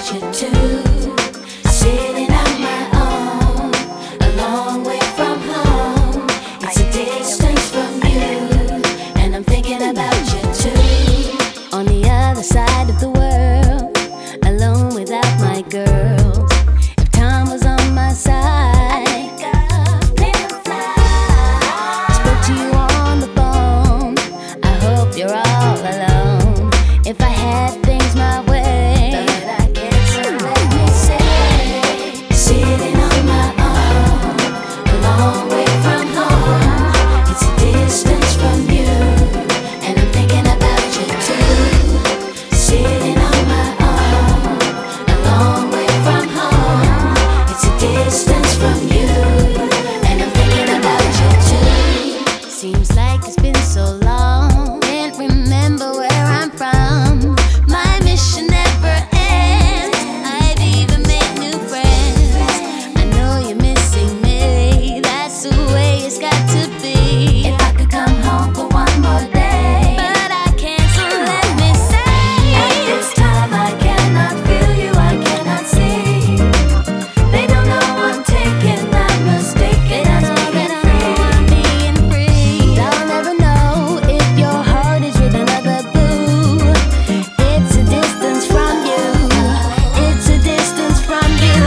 you too. Sitting on my own, a long way from home. It's a distance from you, and I'm thinking about you too. On the other side of the world, alone without my girls. If time was on my side, I'd pick up and fly. Spoke to you on the phone, I hope you're all alone. If I had things my way, but I guess you let me say, sitting on my own, a long way from home. It's a distance from you, and I'm thinking about you too. Sitting on my own, a long way from home. It's a distance from you, and I'm thinking about you too. Seems like it's been so long, can't remember where I'm from. My mission never ends, I've even made new friends. I know you're missing me, that's the way it's got to be. If I could come home for one more day, but I can't, so let me say, at this time I cannot feel you, I cannot see. They don't know I'm taking, I'm mistaken as being free. I'll never know if your heart is with another boo. It's a distance from you, it's a distance from you.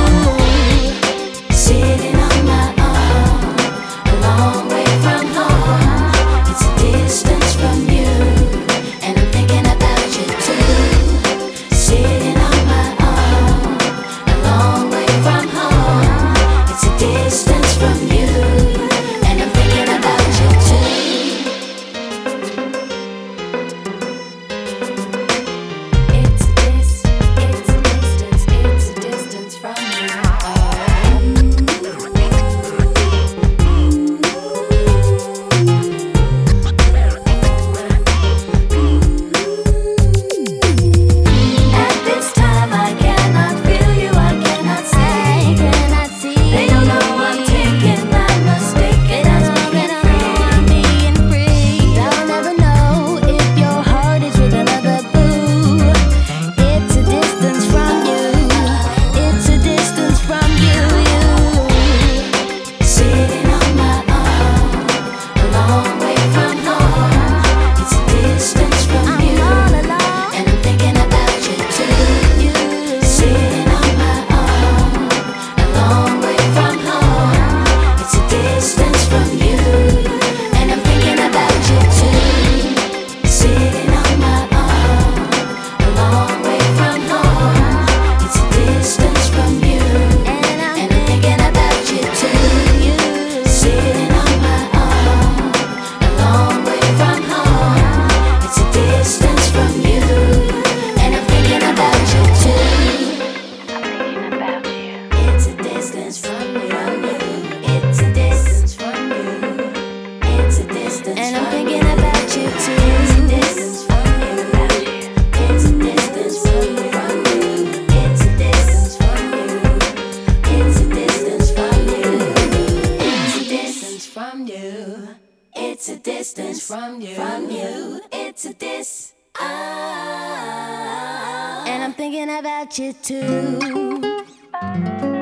Sitting on my own, a long way from home. It's a distance from you, and I'm thinking about you too. Sitting on my own, a long way from home. It's a distance from you, and I'm thinking about you too. It's a distance from you. At this time I cannot feel you, I cannot see. They don't know I'm taking, I'm mistaken as being free. I'll never know if your heart is with another boo. It's a distance from you, it's a distance from you. Sitting on my own, a long way from home. It's a distance from you, and I'm thinking about you too. Sitting on my own, a long way from home. It's a distance from you, and I'm thinking about you too. Sitting on my own, a long way from home. It's a distance from you, and I'm thinking about you too. Sitting on my own, a long way from home. It's a distance from you, and I'm thinking about you too. It's a distance from you. It's a distance from you. It's a distance, and I'm thinking about you too. It's a distance from you. It's a distance from you. It's a distance from you. It's a distance from you. It's a distance from you. It's a distance from you. It's a dis. And I'm thinking about you too.